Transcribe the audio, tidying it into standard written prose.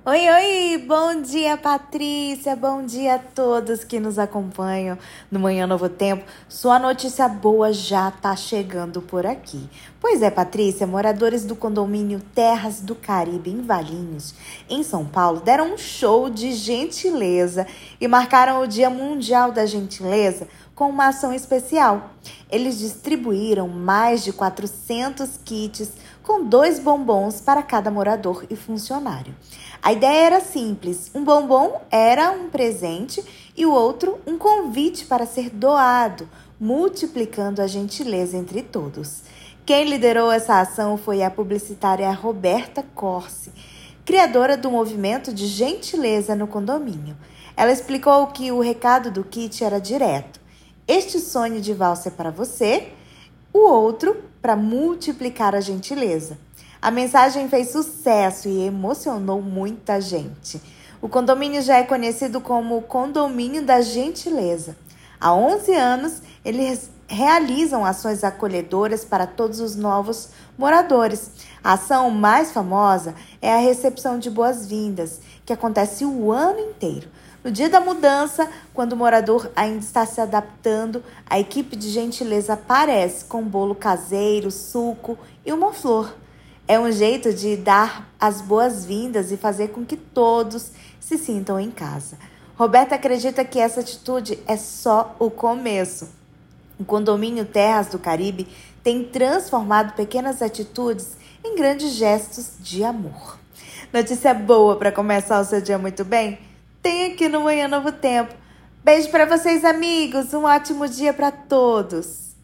Oi, oi, bom dia, Patrícia, bom dia a todos que nos acompanham no Manhã Novo Tempo. Sua notícia boa já tá chegando por aqui. Pois é, Patrícia, moradores do condomínio Terras do Caribe, em Valinhos, em São Paulo, deram um show de gentileza e marcaram o Dia Mundial da Gentileza com uma ação especial. Eles distribuíram mais de 400 kits com 2 bombons para cada morador e funcionário. A ideia era simples: um bombom era um presente e o outro um convite para ser doado, multiplicando a gentileza entre todos. Quem liderou essa ação foi a publicitária Roberta Corsi, criadora do movimento de gentileza no condomínio. Ela explicou que o recado do kit era direto: este sonho de valsa é para você, o outro para multiplicar a gentileza. A mensagem fez sucesso e emocionou muita gente. O condomínio já é conhecido como o Condomínio da Gentileza. Há 11 anos, eles realizam ações acolhedoras para todos os novos moradores. A ação mais famosa é a recepção de boas-vindas, que acontece o ano inteiro. No dia da mudança, quando o morador ainda está se adaptando, a equipe de gentileza aparece com bolo caseiro, suco e uma flor. É um jeito de dar as boas-vindas e fazer com que todos se sintam em casa. Roberta acredita que essa atitude é só o começo. O condomínio Terras do Caribe tem transformado pequenas atitudes em grandes gestos de amor. Notícia boa para começar o seu dia muito bem? Tem aqui no Manhã Novo Tempo. Beijo para vocês, amigos. Um ótimo dia para todos.